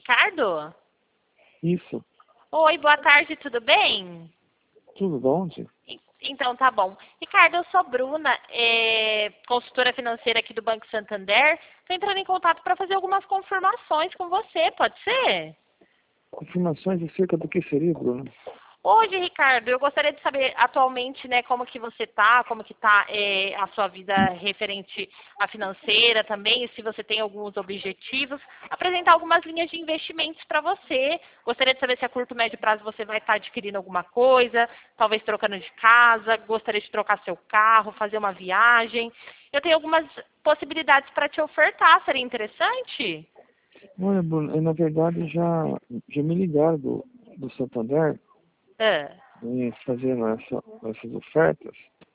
Ricardo? Isso. Oi, boa tarde, tudo bem? Tudo bom, Tia? Então, tá bom. Ricardo, eu sou Bruna, consultora financeira aqui do Banco Santander. Estou entrando em contato para fazer algumas confirmações com você, pode ser? Confirmações acerca do que seria, Bruno? Hoje, Ricardo, eu gostaria de saber atualmente, né, como que você está, como que está a sua vida referente à financeira também, se você tem alguns objetivos, apresentar algumas linhas de investimentos para você. Gostaria de saber se a curto, médio prazo você vai estar adquirindo alguma coisa, talvez trocando de casa, gostaria de trocar seu carro, fazer uma viagem. Eu tenho algumas possibilidades para te ofertar, seria interessante? Olha, Bruno, na verdade já me ligaram do Santander Ah. fazendo essas ofertas,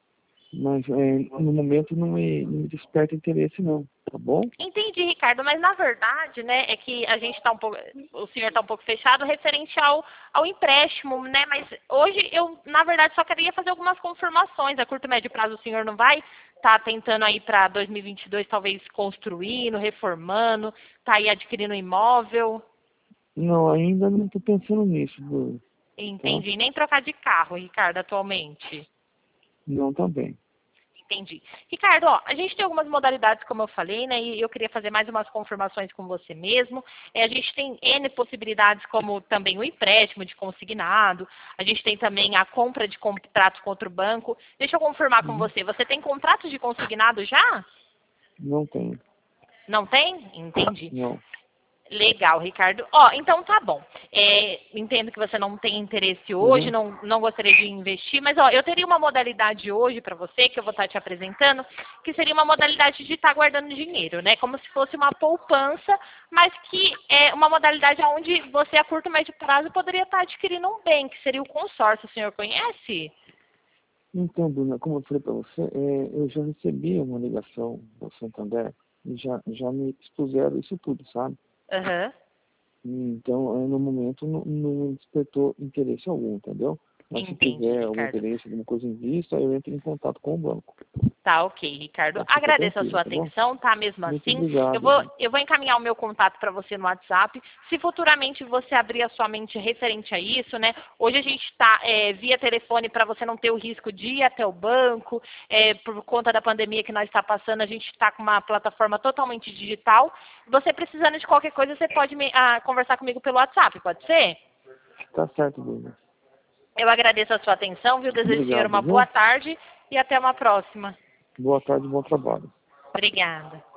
mas no momento não me desperta interesse não, tá bom? Entendi, Ricardo, mas na verdade, né, é que a gente está um pouco, o senhor está um pouco fechado referente ao empréstimo, né, mas hoje eu, na verdade, só queria fazer algumas confirmações. A curto e médio prazo o senhor não vai estar tentando aí para 2022 talvez construindo, reformando, tá aí adquirindo um imóvel? Não, ainda não estou pensando nisso, Bruno, tá? Entendi, nem trocar de carro, Ricardo, atualmente. Não também. Entendi. Ricardo, ó, a gente tem algumas modalidades, como eu falei, né? E eu queria fazer mais umas confirmações com você mesmo. A gente tem N possibilidades, como também o empréstimo de consignado. A gente tem também a compra de contrato contra o banco. Deixa eu confirmar com você. Você tem contrato de consignado já? Não tenho. Não tem? Entendi. Não. Legal, Ricardo. Ó, então tá bom. Entendo que você não tem interesse hoje, Uhum. não gostaria de investir, mas ó, eu teria uma modalidade hoje para você, que eu vou estar te apresentando, que seria uma modalidade de estar guardando dinheiro, né? Como se fosse uma poupança, mas que é uma modalidade onde você, a curto, médio prazo, poderia estar adquirindo um bem, que seria o consórcio. O senhor conhece? Então, Bruna, como eu falei para você, eu já recebi uma ligação do Santander e já me expuseram isso tudo, sabe? Aham. Então, no momento, não me despertou interesse algum, entendeu? Mas se Entendi, tiver algum Ricardo. interesse, alguma coisa em vista, eu entro em contato com o banco. Tá, ok, Ricardo. Tá? Fica Agradeço a tranquilo, sua tá bom? atenção, tá? Mesmo Muito assim, eu obrigado, vou, Bruna. eu vou encaminhar o meu contato para você no WhatsApp. Se futuramente você abrir a sua mente referente a isso, né? Hoje a gente está via telefone para você não ter o risco de ir até o banco. Por conta da pandemia que nós está passando, a gente está com uma plataforma totalmente digital. Você precisando de qualquer coisa, você pode conversar comigo pelo WhatsApp, pode ser? Tá certo, Bruna. Eu agradeço a sua atenção, viu? Desejo ao senhor Obrigado, uma boa viu? tarde e até uma próxima. Boa tarde, bom trabalho. Obrigada.